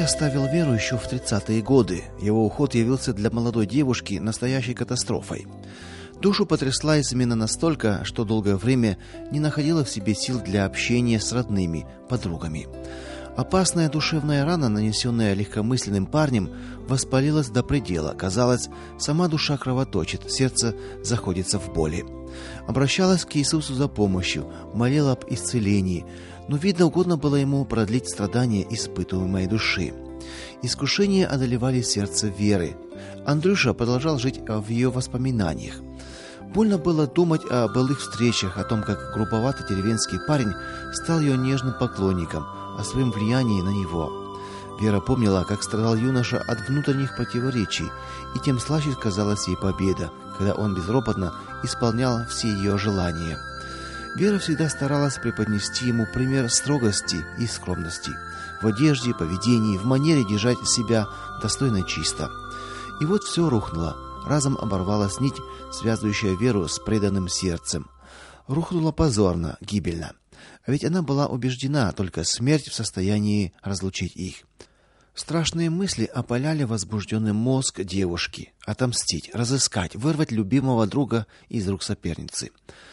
оставил Веру еще в 30-е годы. Его уход явился для молодой девушки настоящей катастрофой. Душу потрясла измена настолько, что долгое время не находила в себе сил для общения с родными, подругами. Опасная душевная рана, нанесенная легкомысленным парнем, воспалилась до предела. Казалось, сама душа кровоточит, сердце заходится в боли. Обращалась к Иисусу за помощью, молила об исцелении, но, видно, угодно было ему продлить страдания испытуемой души. Искушения одолевали сердце Веры. Андрюша продолжал жить в ее воспоминаниях. Больно было думать о былых встречах, о том, как грубоватый деревенский парень стал ее нежным поклонником, о своем влиянии на него. Вера помнила, как страдал юноша от внутренних противоречий, и тем слаще казалась ей победа, когда он безропотно исполнял все ее желания. Вера всегда старалась преподнести ему пример строгости и скромности в одежде, поведении, в манере держать себя достойно и чисто. И вот все рухнуло. Разом оборвалась нить, связывающая Веру с преданным сердцем. Рухнула позорно, гибельно. А ведь она была убеждена, только смерть в состоянии разлучить их. Страшные мысли опаляли возбужденный мозг девушки. Отомстить, разыскать, вырвать любимого друга из рук соперницы.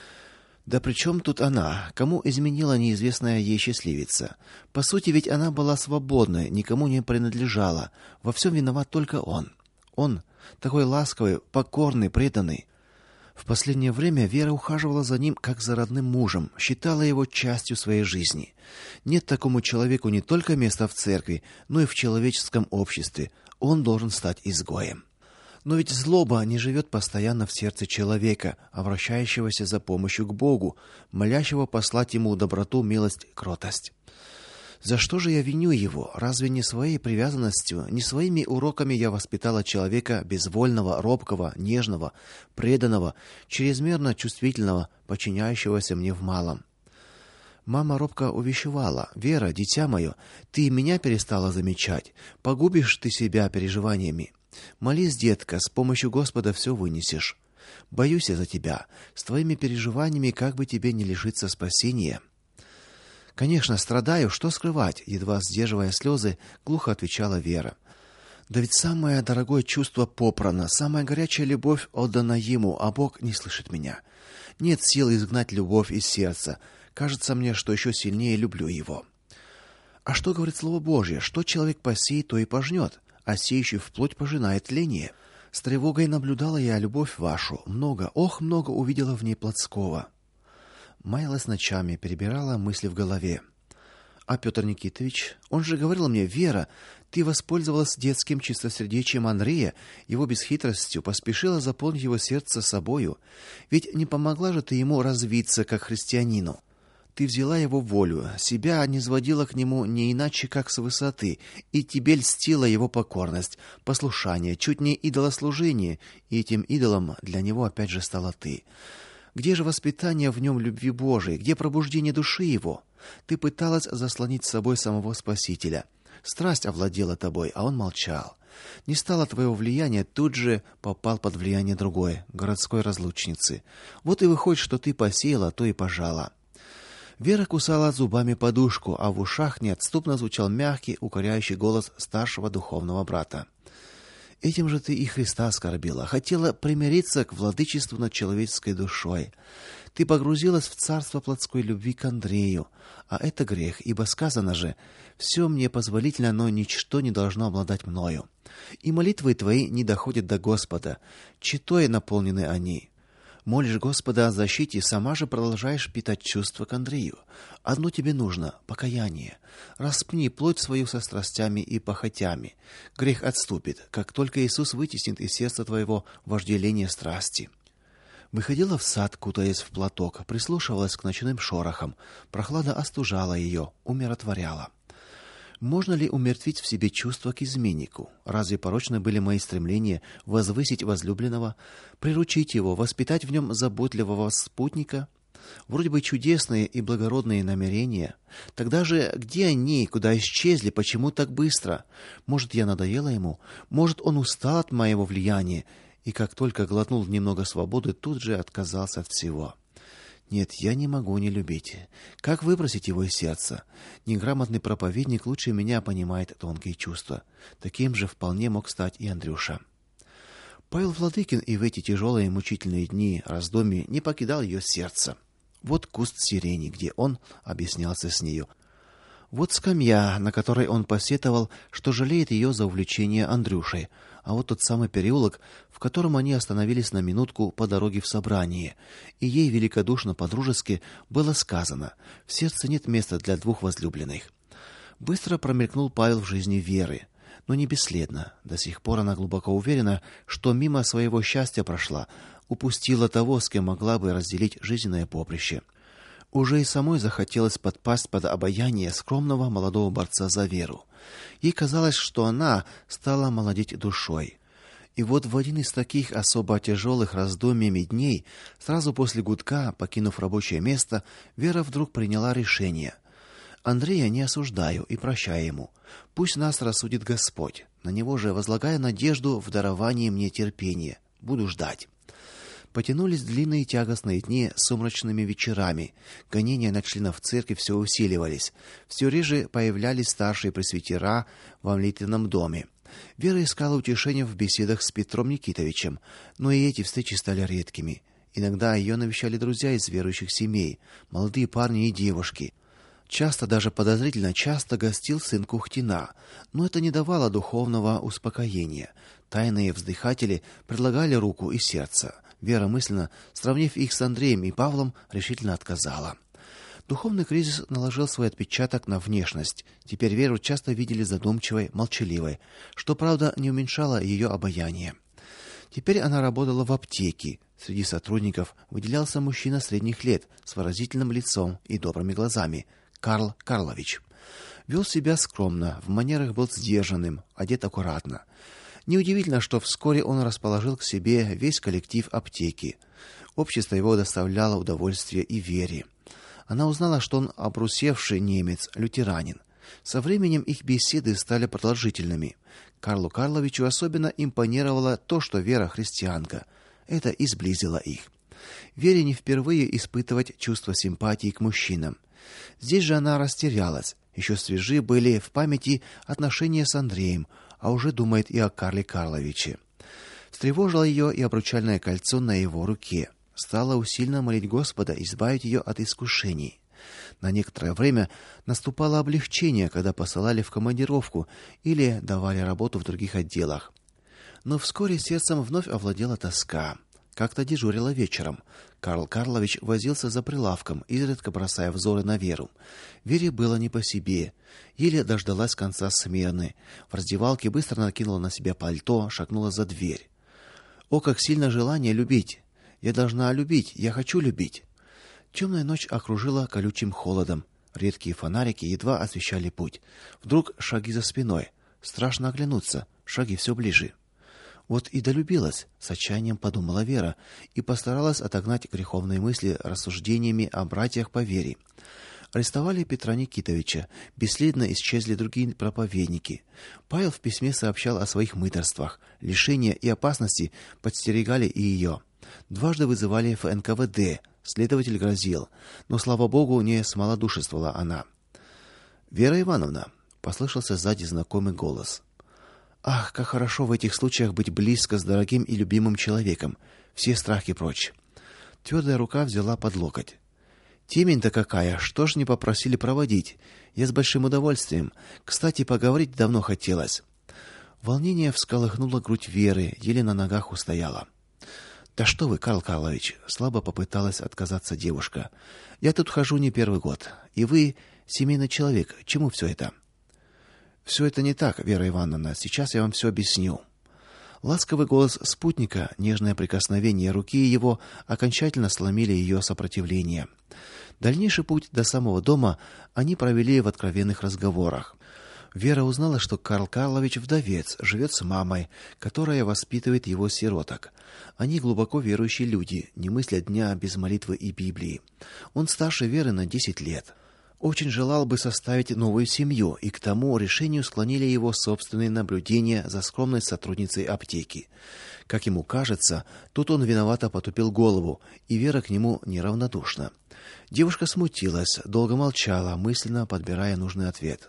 Да при чем тут она? Кому изменила неизвестная ей счастливица? По сути, ведь она была свободной, никому не принадлежала. Во всем виноват только он. Он, такой ласковый, покорный, преданный. В последнее время Вера ухаживала за ним как за родным мужем, считала его частью своей жизни. Нет такому человеку не только места в церкви, но и в человеческом обществе. Он должен стать изгоем. Но ведь злоба не живет постоянно в сердце человека, обращающегося за помощью к Богу, молящего послать ему доброту, милость, кротость. За что же я виню его? Разве не своей привязанностью, не своими уроками я воспитала человека безвольного, робкого, нежного, преданного, чрезмерно чувствительного, подчиняющегося мне в малом? Мама робко увещевала: «Вера, дитя мое, ты и меня перестала замечать. Погубишь ты себя переживаниями. Молись, детка, с помощью Господа все вынесешь. Боюсь я за тебя. С твоими переживаниями как бы тебе не лишиться спасения». «Конечно, страдаю, что скрывать?» — едва сдерживая слезы, глухо отвечала Вера. «Да ведь самое дорогое чувство попрано, самая горячая любовь отдана ему, а Бог не слышит меня. Нет сил изгнать любовь из сердца. Кажется мне, что еще сильнее люблю его». «А что говорит Слово Божье? Что человек посеет, то и пожнет, а сеющий вплоть пожинает тление. С тревогой наблюдала я любовь вашу, много, ох, много увидела в ней плотского». Маялась ночами, перебирала мысли в голове. А Петр Никитович, он же говорил мне: «Вера, ты воспользовалась детским чистосердечием Андрея, его бесхитростью, поспешила заполнить его сердце собою. Ведь не помогла же ты ему развиться как христианину. Ты взяла его волю, себя низводила к нему не иначе, как с высоты, и тебе льстила его покорность, послушание, чуть не идолослужение, и этим идолом для него опять же стала ты. Где же воспитание в нем любви Божией? Где пробуждение души его? Ты пыталась заслонить с собой самого Спасителя. Страсть овладела тобой, а он молчал. Не стало твоего влияния, тут же попал под влияние другой, городской разлучницы. Вот и выходит, что ты посеяла, то и пожала». Вера кусала зубами подушку, а в ушах неотступно звучал мягкий, укоряющий голос старшего духовного брата. «Этим же ты и Христа оскорбила, хотела примириться к владычеству над человеческой душой. Ты погрузилась в царство плотской любви к Андрею, а это грех, ибо сказано же: «Все мне позволительно, но ничто не должно обладать мною». И молитвы твои не доходят до Господа, читой наполнены они. Молишь Господа о защите, сама же продолжаешь питать чувства к Андрею. Одно тебе нужно — покаяние. Распни плоть свою со страстями и похотями. Грех отступит, как только Иисус вытеснит из сердца твоего вожделение страсти». Выходила в сад, кутаясь в платок, прислушивалась к ночным шорохам. Прохлада остужала ее, умиротворяла. Можно ли умертвить в себе чувство к изменнику? Разве порочны были мои стремления возвысить возлюбленного, приручить его, воспитать в нем заботливого спутника? Вроде бы чудесные и благородные намерения. Тогда же где они, куда исчезли, почему так быстро? Может, я надоела ему? Может, он устал от моего влияния? И как только глотнул немного свободы, тут же отказался от всего. Нет, я не могу не любить. Как выбросить его из сердца? Неграмотный проповедник лучше меня понимает тонкие чувства. Таким же вполне мог стать и Андрюша. Павел Владыкин и в эти тяжелые мучительные дни раздумий не покидал ее сердце. Вот куст сирени, где он объяснялся с нею. Вот скамья, на которой он посетовал, что жалеет ее за увлечение Андрюшей. А вот тот самый переулок, в котором они остановились на минутку по дороге в собрание, и ей великодушно по-дружески было сказано: в сердце нет места для двух возлюбленных. Быстро промелькнул Павел в жизни Веры, но не бесследно. До сих пор она глубоко уверена, что мимо своего счастья прошла, упустила того, с кем могла бы разделить жизненное поприще. Уже и самой захотелось подпасть под обаяние скромного молодого борца за веру. Ей казалось, что она стала молодеть душой. И вот в один из таких особо тяжелых раздумьями дней, сразу после гудка, покинув рабочее место, Вера вдруг приняла решение. Андрея не осуждаю и прощаю ему. Пусть нас рассудит Господь. На него же возлагаю надежду в даровании мне терпения. Буду ждать. Потянулись длинные тягостные дни с сумрачными вечерами. Гонения на членов церкви все усиливались. Все реже появлялись старшие пресвитера во молитвенном доме. Вера искала утешения в беседах с Петром Никитовичем, но и эти встречи стали редкими. Иногда ее навещали друзья из верующих семей, молодые парни и девушки. Часто, даже подозрительно часто гостил сын Кухтина, но это не давало духовного успокоения. Тайные вздыхатели предлагали руку и сердце. Вера, мысленно сравнив их с Андреем и Павлом, решительно отказала. Духовный кризис наложил свой отпечаток на внешность. Теперь Веру часто видели задумчивой, молчаливой, что, правда, не уменьшало ее обаяние. Теперь она работала в аптеке. Среди сотрудников выделялся мужчина средних лет с выразительным лицом и добрыми глазами, Карл Карлович. Вел себя скромно, в манерах был сдержанным, одет аккуратно. Неудивительно, что вскоре он расположил к себе весь коллектив аптеки. Общество его доставляло удовольствие и Вере. Она узнала, что он обрусевший немец, лютеранин. Со временем их беседы стали продолжительными. Карлу Карловичу особенно импонировало то, что Вера христианка. Это и сблизило их. Вере не впервые испытывать чувство симпатии к мужчинам. Здесь же она растерялась. Еще свежи были в памяти отношения с Андреем, а уже думает и о Карле Карловиче. Встревожило ее и обручальное кольцо на его руке. Стала усиленно молить Господа избавить ее от искушений. На некоторое время наступало облегчение, когда посылали в командировку или давали работу в других отделах. Но вскоре сердцем вновь овладела тоска. Как-то дежурила вечером. Карл Карлович возился за прилавком, изредка бросая взоры на Веру. Вере было не по себе. Еле дождалась конца смены. В раздевалке быстро накинула на себя пальто, шагнула за дверь. О, как сильно желание любить! Я должна любить, я хочу любить. Темная ночь окружила колючим холодом. Редкие фонарики едва освещали путь. Вдруг шаги за спиной. Страшно оглянуться. Шаги все ближе. Вот и долюбилась, с отчаянием подумала Вера и постаралась отогнать греховные мысли рассуждениями о братьях по вере. Арестовали Петра Никитовича, бесследно исчезли другие проповедники. Павел в письме сообщал о своих мытарствах. Лишения и опасности подстерегали и ее. Дважды вызывали в НКВД. Следователь грозил, но, слава богу, не смолодушествовала она. Вера Ивановна, послышался сзади знакомый голос. Ах, как хорошо в этих случаях быть близко с дорогим и любимым человеком. Все страхи прочь. Твердая рука взяла под локоть. Темень-то какая, что ж не попросили проводить? Я с большим удовольствием. Кстати, поговорить давно хотелось. Волнение всколыхнуло грудь Веры, еле на ногах устояла. Да что вы, Карл Карлович, слабо попыталась отказаться девушка. Я тут хожу не первый год, и вы семейный человек. Чему все это? Все это не так, Вера Ивановна. Сейчас я вам все объясню. Ласковый голос спутника, нежное прикосновение руки его окончательно сломили ее сопротивление. Дальнейший путь до самого дома они провели в откровенных разговорах. Вера узнала, что Карл Карлович вдовец, живет с мамой, которая воспитывает его сироток. Они глубоко верующие люди, не мыслят дня без молитвы и Библии. Он старше Веры на 10 лет. Очень желал бы составить новую семью, и к тому решению склонили его собственные наблюдения за скромной сотрудницей аптеки. Как ему кажется, тут он виновато потупил голову, и Вера к нему неравнодушна. Девушка смутилась, долго молчала, мысленно подбирая нужный ответ.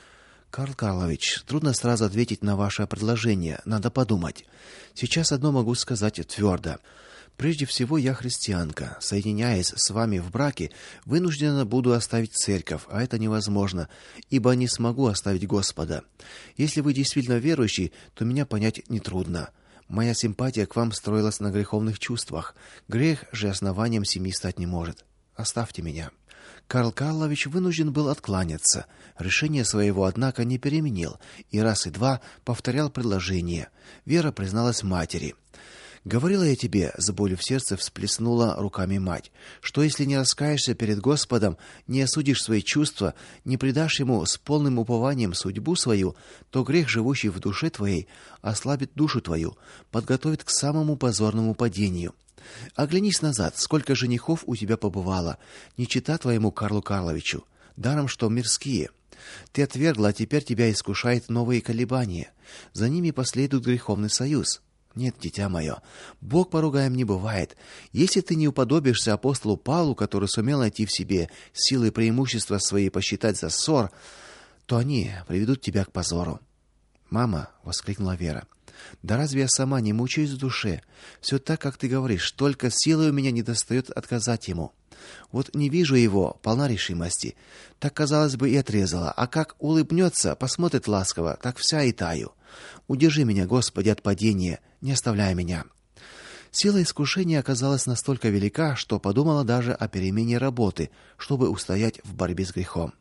Карл Карлович, трудно сразу ответить на ваше предложение, надо подумать. Сейчас одно могу сказать твердо. Прежде всего, я христианка. Соединяясь с вами в браке, вынуждена буду оставить церковь, а это невозможно, ибо не смогу оставить Господа. Если вы действительно верующий, то меня понять нетрудно. Моя симпатия к вам строилась на греховных чувствах. Грех же основанием семьи стать не может. Оставьте меня. Карл Карлович вынужден был откланяться. Решение своего, однако, не переменил, и раз и два повторял предложение. Вера призналась матери. Говорила я тебе, с болью в сердце всплеснула руками мать, что если не раскаешься перед Господом, не осудишь свои чувства, не предашь ему с полным упованием судьбу свою, то грех, живущий в душе твоей, ослабит душу твою, подготовит к самому позорному падению. Оглянись назад, сколько женихов у тебя побывало, не чета твоему Карлу Карловичу, даром что мирские. Ты отвергла, а теперь тебя искушает новые колебания. За ними последует греховный союз. Нет, дитя мое, Бог поругаем не бывает. Если ты не уподобишься апостолу Павлу, который сумел найти в себе силы и преимущества свои посчитать за ссор, то они приведут тебя к позору. Мама, воскликнула Вера. Да разве я сама не мучаюсь в душе? Все так, как ты говоришь, только силы у меня недостает отказать ему. Вот не вижу его, полна решимости. Так, казалось бы, и отрезала, а как улыбнется, посмотрит ласково, так вся и таю. Удержи меня, Господи, от падения, не оставляй меня. Сила искушения оказалась настолько велика, что подумала даже о перемене работы, чтобы устоять в борьбе с грехом.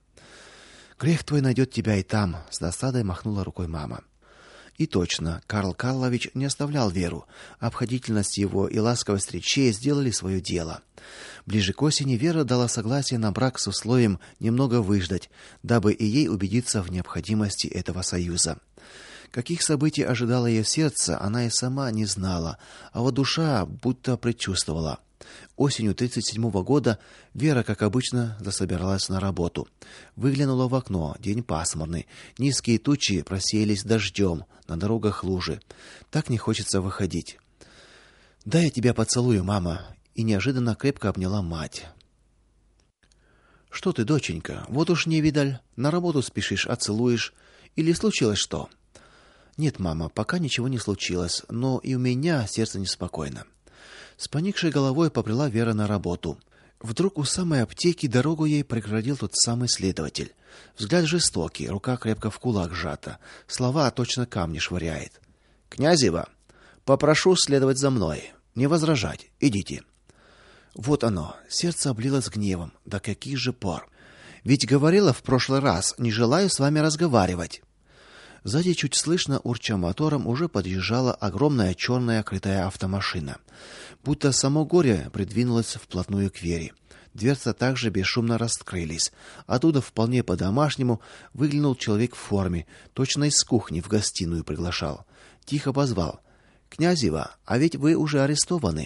Грех твой найдет тебя и там, с досадой махнула рукой мама. И точно, Карл Карлович не оставлял Веру. Обходительность его и ласковость речей сделали свое дело. Ближе к осени Вера дала согласие на брак с условием немного выждать, дабы и ей убедиться в необходимости этого союза. Каких событий ожидало ее сердце, она и сама не знала, а вот душа будто предчувствовала. Осенью 1937 года Вера, как обычно, засобиралась на работу. Выглянула в окно, день пасмурный, низкие тучи просеялись дождем, на дорогах лужи. Так не хочется выходить. "Дай я тебя поцелую, мама", и неожиданно крепко обняла мать. "Что ты, доченька? Вот уж не видаль, на работу спешишь, а целуешь, или случилось что?" "Нет, мама, пока ничего не случилось, но и у меня сердце неспокойно". С поникшей головой побрела Вера на работу. Вдруг у самой аптеки дорогу ей преградил тот самый следователь. Взгляд жестокий, рука крепко в кулак сжата, слова точно камни швыряет. "Князева, попрошу следовать за мной, не возражать. Идите". Вот оно, сердце облилось гневом. Да каких же пор? Ведь говорила в прошлый раз: "Не желаю с вами разговаривать". Сзади чуть слышно, урча мотором, уже подъезжала огромная черная крытая автомашина. Будто само горе придвинулось вплотную к Вере. Дверцы также бесшумно раскрылись. Оттуда вполне по-домашнему выглянул человек в форме, точно из кухни в гостиную приглашал. Тихо позвал: "Князева, а ведь вы уже арестованы".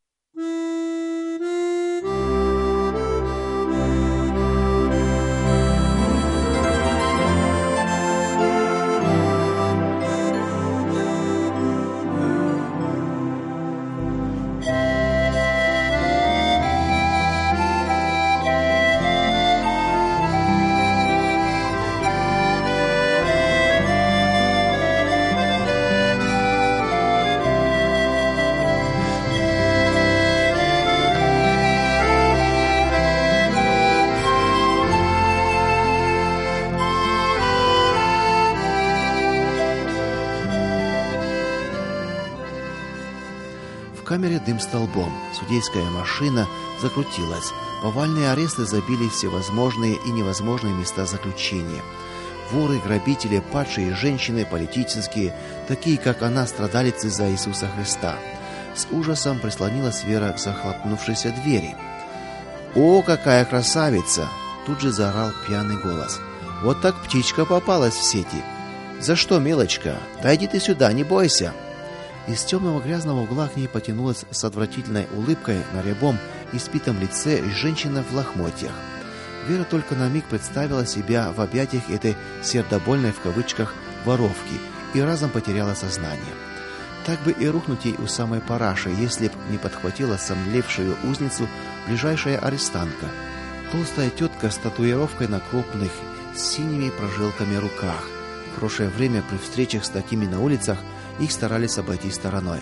В камере дым столбом, судейская машина закрутилась. Повальные аресты забили всевозможные и невозможные места заключения. Воры, грабители, падшие женщины, политические, такие как она, страдалицы за Иисуса Христа. С ужасом прислонилась Вера к захлопнувшейся двери. "О, какая красавица!" Тут же заорал пьяный голос. "Вот так птичка попалась в сети. За что, милочка? Дойди ты сюда, не бойся". Из темного грязного угла к ней потянулась с отвратительной улыбкой на рябом, испитом лице женщина в лохмотьях. Вера только на миг представила себя в объятиях этой сердобольной в кавычках воровки и разом потеряла сознание. Так бы и рухнуть ей у самой параши, если б не подхватила сомлевшую узницу ближайшая арестантка. Толстая тетка с татуировкой на крупных с синими прожилками руках. В прошлое время при встречах с такими на улицах их старались обойти стороной.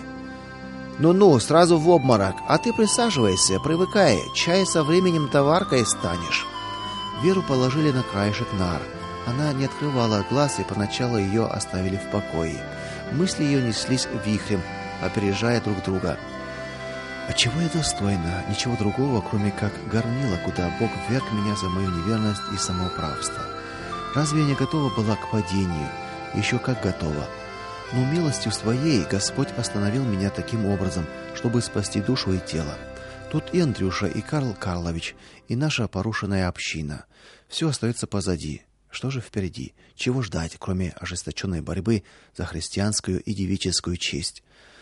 «Ну-ну, сразу в обморок, а ты присаживайся, привыкай, чай со временем товаркой станешь». Веру положили на краешек нар. Она не открывала глаз, и поначалу ее оставили в покое. Мысли ее неслись вихрем, опережая друг друга. «А чего я достойна? Ничего другого, кроме как горнила, куда Бог вверг меня за мою неверность и самоуправство. Разве я не готова была к падению? Еще как готова. Но милостью своей Господь остановил меня таким образом, чтобы спасти душу и тело. Тут и Андрюша, и Карл Карлович, и наша порушенная община. Все остается позади. Что же впереди? Чего ждать, кроме ожесточенной борьбы за христианскую и девическую честь?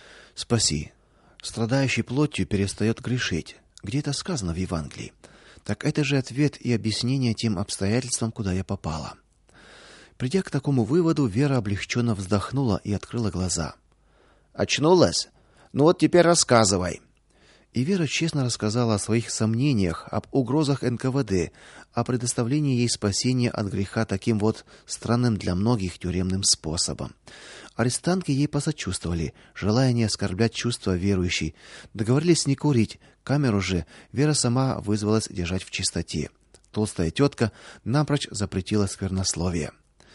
Спаси. Страдающий плотью перестает грешить. Где это сказано в Евангелии? Так это же ответ и объяснение тем обстоятельствам, куда я попала. Придя к такому выводу, Вера облегченно вздохнула и открыла глаза. «Очнулась? Ну вот теперь рассказывай». И Вера честно рассказала о своих сомнениях, об угрозах НКВД, о предоставлении ей спасения от греха таким вот странным для многих тюремным способом. Арестантки ей посочувствовали, желая не оскорблять чувства верующей. Договорились не курить, камеру же Вера сама вызвалась держать в чистоте. Толстая тетка напрочь запретила сквернословие.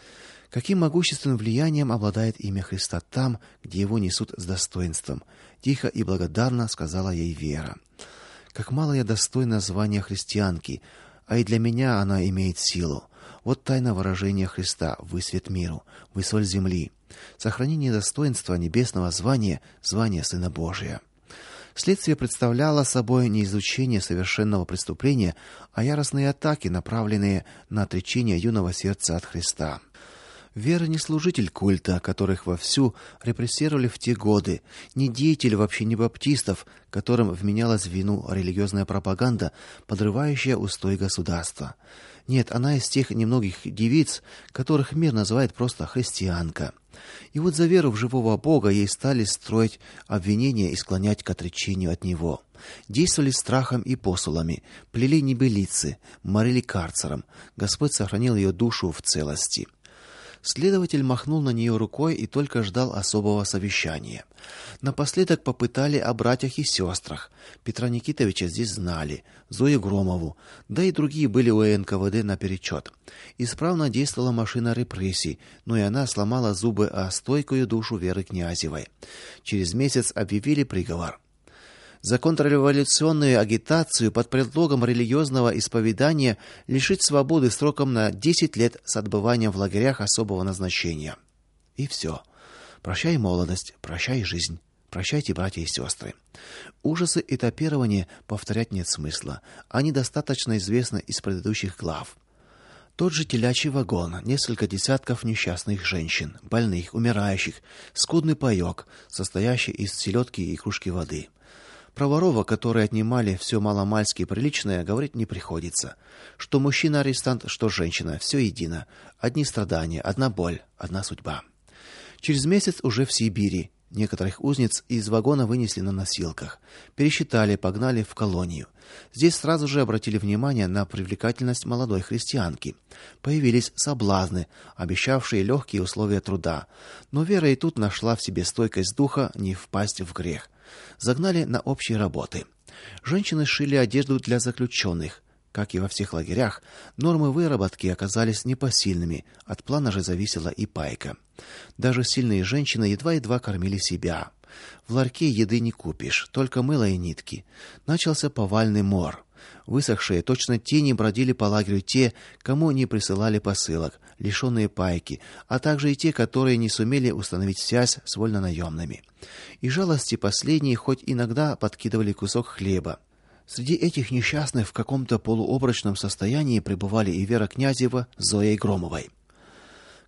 Каким могущественным влиянием обладает имя Христа там, где его несут с достоинством, тихо и благодарно сказала ей Вера. Как мало я достойна звания христианки, а и для меня она имеет силу. Вот тайна выражения Христа: вы свет миру, вы соль земли. Сохранение достоинства небесного звания, звания Сына Божия. Следствие представляло собой не изучение совершенного преступления, а яростные атаки, направленные на отречение юного сердца от Христа. Вера не служитель культа, которых вовсю репрессировали в те годы, не деятель вообще не баптистов, которым вменялась в вину религиозная пропаганда, подрывающая устои государства. Нет, она из тех немногих девиц, которых мир называет просто христианка. И вот за веру в живого Бога ей стали строить обвинения и склонять к отречению от него. Действовали страхом и посулами, плели небылицы, морили карцером. Господь сохранил ее душу в целости. Следователь махнул на нее рукой и только ждал особого совещания. Напоследок попытали о братьях и сестрах. Петра Никитовича здесь знали, Зою Громову, да и другие были у НКВД наперечет. Исправно действовала машина репрессий, но и она сломала зубы о стойкую душу Веры Князевой. Через месяц объявили приговор. За контрреволюционную агитацию под предлогом религиозного исповедания лишить свободы сроком на 10 лет с отбыванием в лагерях особого назначения. И все. Прощай молодость, прощай жизнь, прощайте, братья и сестры. Ужасы этапирования повторять нет смысла. Они достаточно известны из предыдущих глав. Тот же телячий вагон, несколько десятков несчастных женщин, больных, умирающих, скудный паёк, состоящий из селедки и кружки воды. Про ворова, которые отнимали все маломальски приличное, говорить не приходится. Что мужчина-арестант, что женщина, все едино. Одни страдания, одна боль, одна судьба. Через месяц уже в Сибири. Некоторых узниц из вагона вынесли на носилках. Пересчитали, погнали в колонию. Здесь сразу же обратили внимание на привлекательность молодой христианки. Появились соблазны, обещавшие легкие условия труда. Но Вера и тут нашла в себе стойкость духа не впасть в грех. Загнали на общие работы. Женщины шили одежду для заключенных. Как и во всех лагерях, нормы выработки оказались непосильными, от плана же зависела и пайка. Даже сильные женщины едва-едва кормили себя. В ларьке еды не купишь, только мыло и нитки. Начался повальный мор. Высохшие точно тени бродили по лагерю те, кому не присылали посылок, лишенные пайки, а также и те, которые не сумели установить связь с вольнонаемными. И жалости последние хоть иногда подкидывали кусок хлеба. Среди этих несчастных в каком-то полуобморочном состоянии пребывали и Вера Князева с Зоей Громовой.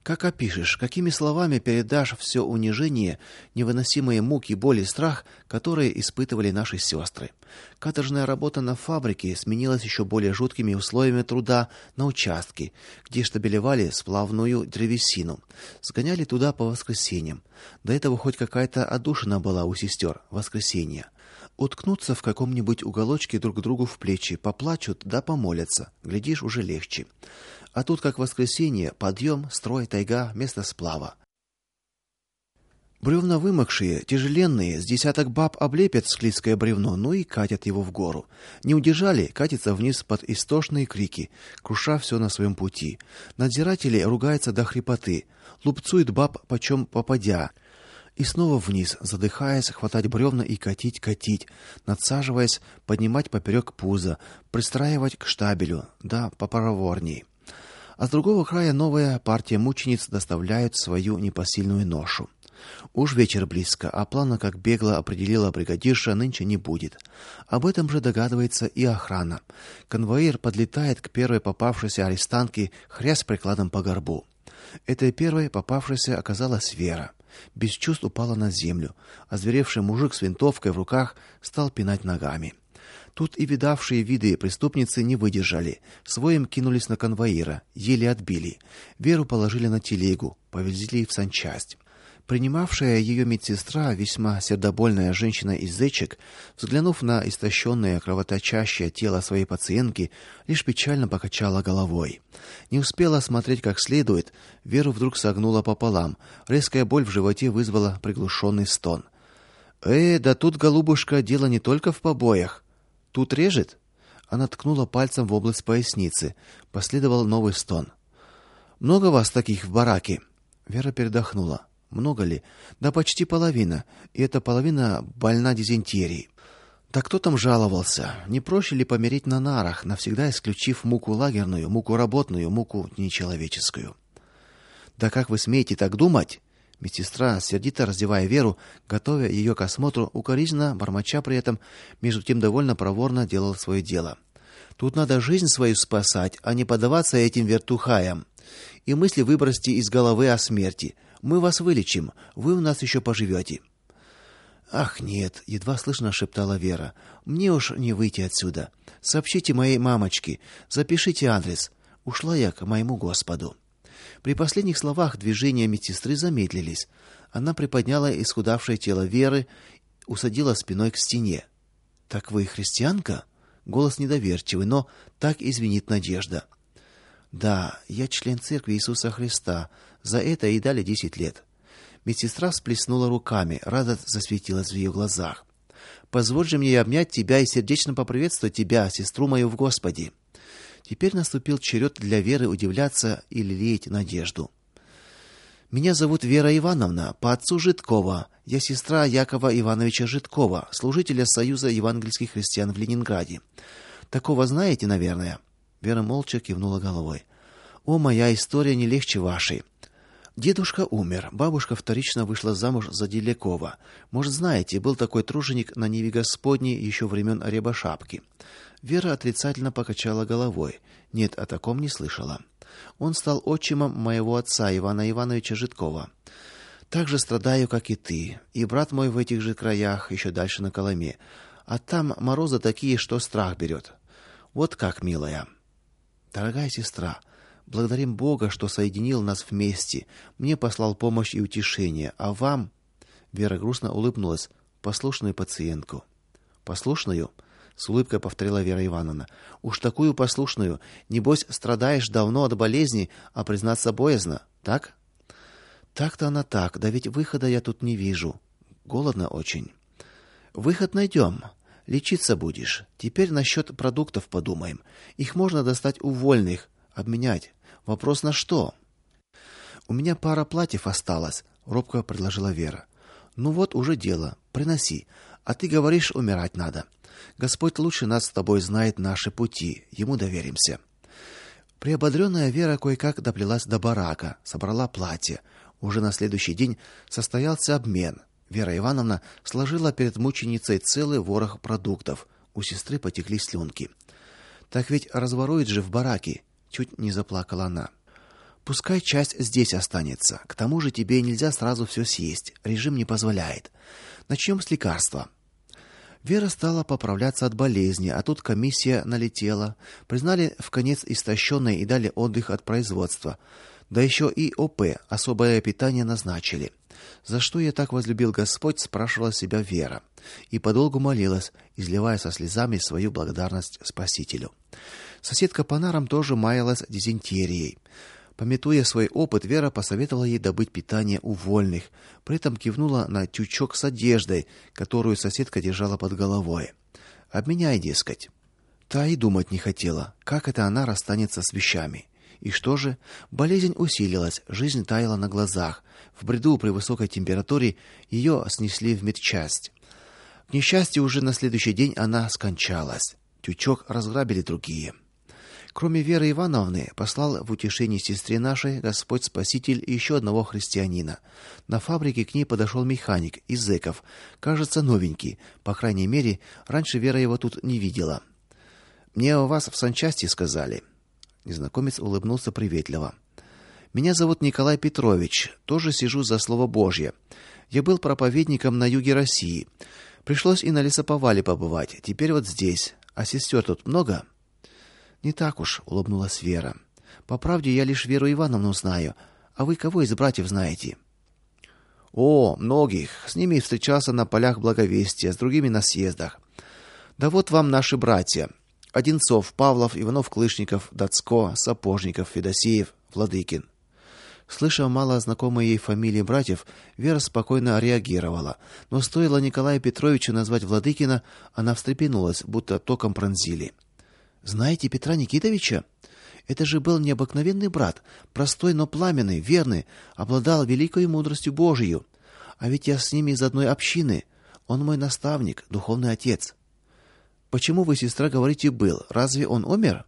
Как опишешь, какими словами передашь все унижение, невыносимые муки, боль и страх, которые испытывали наши сестры? Каторжная работа на фабрике сменилась еще более жуткими условиями труда на участке, где штабелевали сплавную древесину. Сгоняли туда по воскресеньям. До этого хоть какая-то отдушина была у сестер, воскресенья. Уткнуться в каком-нибудь уголочке друг другу в плечи, поплачут да помолятся. Глядишь, уже легче. А тут, как воскресенье, подъем, строй, тайга, место сплава. Бревна вымокшие, тяжеленные, с десяток баб облепят склизкое бревно, ну и катят его в гору. Не удержали, катится вниз под истошные крики, круша все на своем пути. Надзиратели ругаются до хрипоты, лупцуют баб почем попадя. И снова вниз, задыхаясь, хватать бревна и катить, надсаживаясь, поднимать поперек пуза, пристраивать к штабелю, да попроворней. А с другого края новая партия мучениц доставляют свою непосильную ношу. Уж вечер близко, а плана, как бегло определила бригадирша, нынче не будет. Об этом же догадывается и охрана. Конвоир подлетает к первой попавшейся арестантке, хрясь прикладом по горбу. Этой первой попавшейся оказалась Вера. Без чувств упала на землю. Озверевший мужик с винтовкой в руках стал пинать ногами. Тут и видавшие виды преступницы не выдержали. Своим кинулись на конвоира, еле отбили. Веру положили на телегу, повезли в санчасть. Принимавшая ее медсестра, весьма сердобольная женщина из Зечек, взглянув на истощенное, кровоточащее тело своей пациентки, лишь печально покачала головой. Не успела осмотреть как следует, Веру вдруг согнула пополам. Резкая боль в животе вызвала приглушенный стон. Да тут, голубушка, дело не только в побоях. Тут режет? Она ткнула пальцем в область поясницы. Последовал новый стон. Много вас таких в бараке? Вера передохнула. Много ли? Да почти половина. И эта половина больна дизентерией. Да кто там жаловался? Не проще ли помереть на нарах, навсегда исключив муку лагерную, муку работную, муку нечеловеческую? Да как вы смеете так думать? Медсестра, сердито раздевая Веру, готовя ее к осмотру, укоризненно бормоча при этом, между тем довольно проворно делала свое дело. Тут надо жизнь свою спасать, а не поддаваться этим вертухаям. И мысли выбросьте из головы о смерти. Мы вас вылечим, вы у нас еще поживете. Ах, нет, едва слышно шептала Вера. Мне уж не выйти отсюда. Сообщите моей мамочке, запишите адрес. Ушла я к моему Господу. При последних словах движения медсестры замедлились. Она приподняла исхудавшее тело Веры, усадила спиной к стене. Так вы христианка? Голос недоверчивый, но так и звенит надежда. Да, я член церкви Иисуса Христа. За это и дали 10 лет. Медсестра всплеснула руками, радость засветилась в ее глазах. Позволь же мне обнять тебя и сердечно поприветствовать тебя, сестру мою в Господе. Теперь наступил черед для Веры удивляться и лелеять надежду. Меня зовут Вера Ивановна, по отцу Житкова. Я сестра Якова Ивановича Житкова, служителя Союза евангельских христиан в Ленинграде. Такого знаете, наверное. Вера молча кивнула головой. О, моя история не легче вашей. Дедушка умер, бабушка вторично вышла замуж за Делякова. Может, знаете, был такой труженик на Ниве Господней еще времен Рябошапки. Вера отрицательно покачала головой. Нет, о таком не слышала. Он стал отчимом моего отца Ивана Ивановича Житкова. Так же страдаю, как и ты. И брат мой в этих же краях, еще дальше на Колыме. А там морозы такие, что страх берет. Вот как, милая. Дорогая сестра, благодарим Бога, что соединил нас вместе. Мне послал помощь и утешение, а вам, Вера грустно улыбнулась, послушную пациентку. Послушную? С улыбкой повторила Вера Ивановна. Уж такую послушную, небось, страдаешь давно от болезни, а признаться боязно, так? Так-то она так, да ведь выхода я тут не вижу. Голодно очень. Выход найдем. Лечиться будешь. Теперь насчет продуктов подумаем. Их можно достать у вольных, обменять. Вопрос на что? У меня пара платьев осталось, робко предложила Вера. Ну вот уже дело. Приноси. А ты говоришь, умирать надо. Господь лучше нас с тобой знает наши пути. Ему доверимся. Приободренная Вера кое-как доплелась до барака, собрала платье. Уже на следующий день состоялся обмен. Вера Ивановна сложила перед мученицей целый ворох продуктов. У сестры потекли слюнки. Так ведь разворуют же в бараке, чуть не заплакала она. Пускай часть здесь останется. К тому же тебе нельзя сразу все съесть. Режим не позволяет. Начнем с лекарства. Вера стала поправляться от болезни, а тут комиссия налетела. Признали вконец истощенной и дали отдых от производства. Да еще и ОП, особое питание назначили. За что я так возлюбил Господь, спрашивала себя Вера, и подолгу молилась, изливая со слезами свою благодарность Спасителю. Соседка по нарам тоже маялась дизентерией. Памятуя свой опыт, Вера посоветовала ей добыть питание у вольных, при этом кивнула на тючок с одеждой, которую соседка держала под головой. "Обменяй, дескать". Та и думать не хотела, как это она расстанется с вещами. И что же? Болезнь усилилась, жизнь таяла на глазах. В бреду при высокой температуре ее снесли в медчасть. К несчастью, уже на следующий день она скончалась. Тючок разграбили другие. Кроме Веры Ивановны, послал в утешение сестре нашей Господь Спаситель еще одного христианина. На фабрике к ней подошел механик из зэков, кажется, новенький. По крайней мере, раньше Вера его тут не видела. "Мне о вас в санчасти сказали". Незнакомец улыбнулся приветливо. "Меня зовут Николай Петрович, тоже сижу за слово Божье. Я был проповедником на юге России. Пришлось и на лесоповале побывать. Теперь вот здесь. А сестер тут много?" "Не так уж", улыбнулась Вера. "По правде, я лишь Веру Ивановну знаю. А вы кого из братьев знаете?" "О, многих. С ними встречался на полях Благовестия, с другими на съездах. Да вот вам наши братья: Одинцов, Павлов, Иванов-Клышников, Дацко, Сапожников, Федосеев, Владыкин". Слыша мало знакомые ей фамилии братьев, Вера спокойно реагировала, но стоило Николаю Петровичу назвать Владыкина, она встрепенулась, будто током пронзили. "Знаете Петра Никитовича? Это же был необыкновенный брат, простой, но пламенный, верный, обладал великой мудростью Божией. А ведь я с ними из одной общины. Он мой наставник, духовный отец". "Почему вы, сестра, говорите был? Разве он умер?"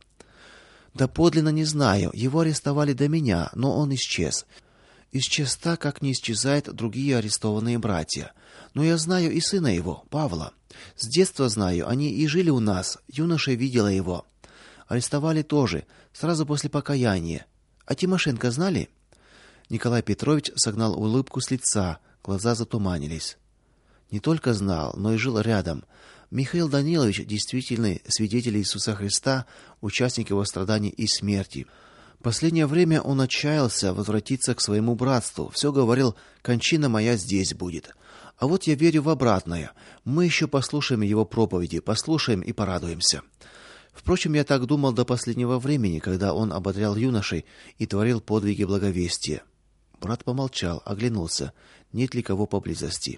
"Да подлинно не знаю. Его арестовали до меня, но он исчез. Исчез так, как не исчезают другие арестованные братья. Но я знаю и сына его, Павла. С детства знаю, они и жили у нас. Юношей видела его. Арестовали тоже, сразу после покаяния. А Тимошенко знали?" Николай Петрович согнал улыбку с лица, глаза затуманились. "Не только знал, но и жил рядом. Михаил Данилович действительный свидетель Иисуса Христа, участник его страданий и смерти. Последнее время он отчаялся возвратиться к своему братству. Все говорил: кончина моя здесь будет. А вот я верю в обратное. Мы еще послушаем его проповеди, послушаем и порадуемся". Впрочем, я так думал до последнего времени, когда он ободрял юношей и творил подвиги благовестия. Брат помолчал, оглянулся, нет ли кого поблизости.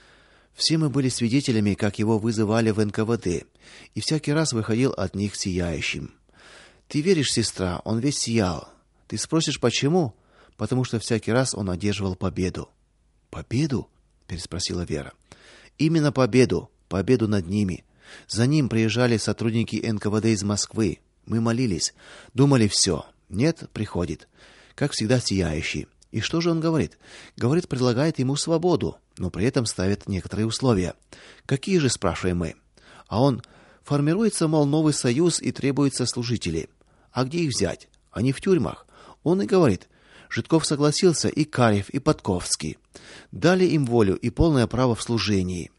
Все мы были свидетелями, как его вызывали в НКВД, и всякий раз выходил от них сияющим. "Ты веришь, сестра, он весь сиял. Ты спросишь, почему? Потому что всякий раз он одерживал победу". "Победу?" переспросила Вера. "Именно победу, победу над ними. За ним приезжали сотрудники НКВД из Москвы. Мы молились, думали все. Нет, приходит. Как всегда сияющий. И что же он говорит? Говорит, предлагает ему свободу, но при этом ставит некоторые условия. Какие же, спрашиваем мы? А он: формируется, мол, новый союз и требуются служители. А где их взять? Они в тюрьмах. Он и говорит: Житков согласился, и Карев, и Подковский. Дали им волю и полное право в служении.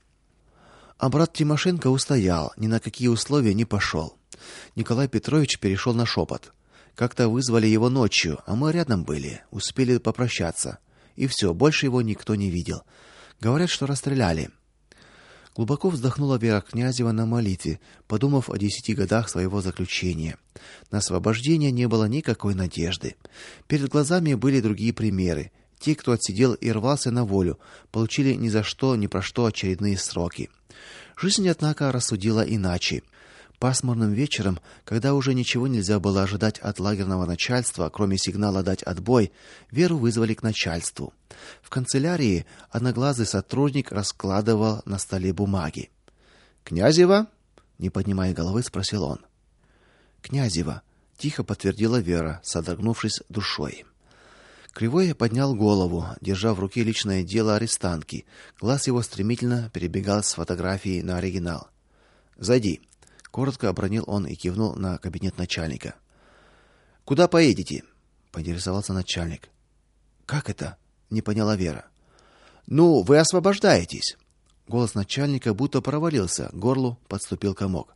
А брат Тимошенко устоял, ни на какие условия не пошел. Николай Петрович перешел на шепот. Как-то вызвали его ночью, а мы рядом были, успели попрощаться. И все, больше его никто не видел. Говорят, что расстреляли. Глубоко вздохнула Вера Князева на молитве, подумав о 10 годах своего заключения. На освобождение не было никакой надежды. Перед глазами были другие примеры. Те, кто отсидел и рвался на волю, получили ни за что, ни про что очередные сроки. Жизнь, однако, рассудила иначе. Пасмурным вечером, когда уже ничего нельзя было ожидать от лагерного начальства, кроме сигнала дать отбой, Веру вызвали к начальству. В канцелярии одноглазый сотрудник раскладывал на столе бумаги. "Князева?" не поднимая головы, спросил он. "Князева", тихо подтвердила Вера, содрогнувшись душой. Кривой поднял голову, держа в руке личное дело арестантки. Глаз его стремительно перебегал с фотографии на оригинал. "Зайди", коротко обронил он и кивнул на кабинет начальника. "Куда поедете?" поинтересовался начальник. Как это? Не поняла Вера. Ну, вы освобождаетесь. Голос начальника будто провалился, к горлу подступил комок.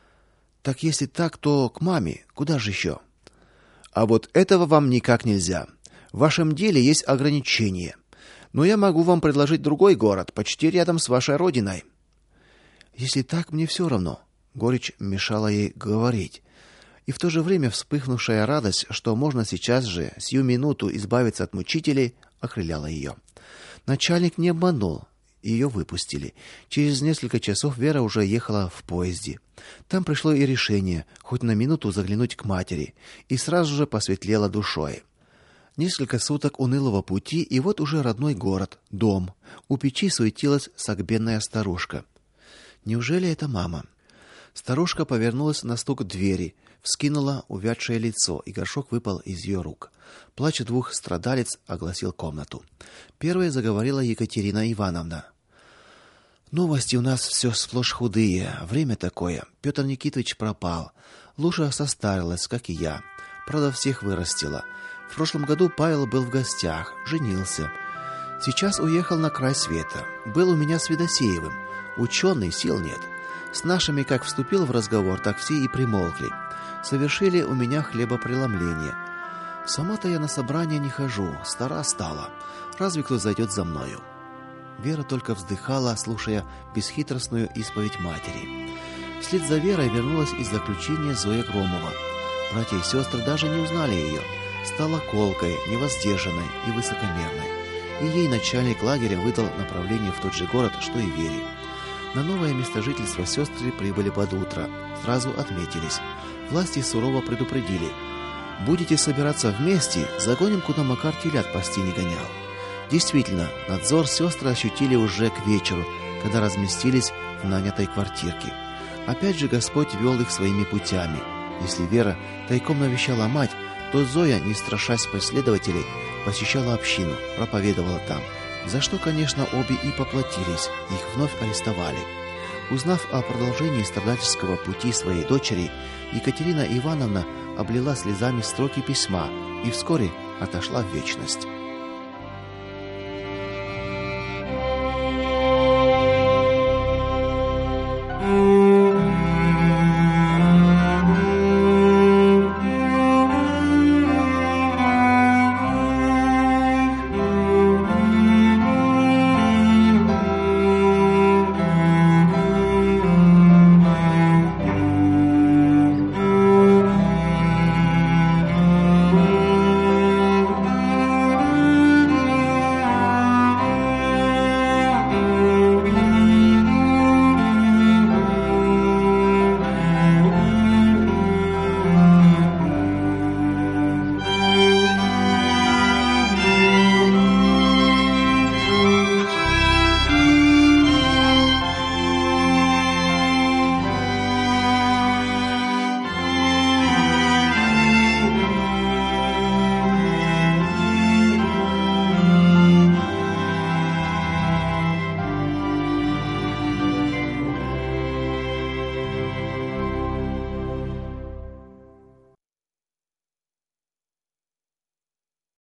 Так если так, то к маме, куда же еще? А вот этого вам никак нельзя. В вашем деле есть ограничения. Но я могу вам предложить другой город, почти рядом с вашей родиной. Если так, мне все равно. Горечь мешала ей говорить. И в то же время вспыхнувшая радость, что можно сейчас же, сию минуту избавиться от мучителей, окрыляла ее. Начальник не обманул. Ее выпустили. Через несколько часов Вера уже ехала в поезде. Там пришло и решение хоть на минуту заглянуть к матери, и сразу же посветлело душой. Несколько суток унылого пути, и вот уже родной город, дом. У печи суетилась согбенная старушка. Неужели это мама? Старушка повернулась на стук двери, вскинула увядшее лицо, и горшок выпал из ее рук. Плач двух страдалиц огласил комнату. Первой заговорила Екатерина Ивановна. Новости у нас все сплошь худые, время такое. Петр Никитович пропал. Луша состарилась, как и я. Правда, всех вырастила. В прошлом году Павел был в гостях, женился. Сейчас уехал на край света. Был у меня с Федосеевым. Ученый, сил нет. С нашими как вступил в разговор, так все и примолкли. Совершили у меня хлебопреломление. Сама-то я на собрания не хожу, стара стала. Разве кто зайдет за мною? Вера только вздыхала, слушая бесхитростную исповедь матери. Вслед за Верой вернулась из заключения Зоя Громова. Братья и сестры даже не узнали ее. Стала колкой, невоздержанной и высокомерной. И ей начальник лагеря выдал направление в тот же город, что и Вере. На новое место жительства сестры прибыли под утро. Сразу отметились. Власти сурово предупредили: будете собираться вместе, загоним, куда Макар телят пасти не гонял. Действительно, надзор сестры ощутили уже к вечеру, когда разместились в нанятой квартирке. Опять же Господь вел их своими путями. Если Вера тайком навещала мать, то Зоя, не страшась преследователей, посещала общину, проповедовала там, за что, конечно, обе и поплатились, их вновь арестовали. Узнав о продолжении страдальческого пути своей дочери, Екатерина Ивановна облила слезами строки письма и вскоре отошла в вечность.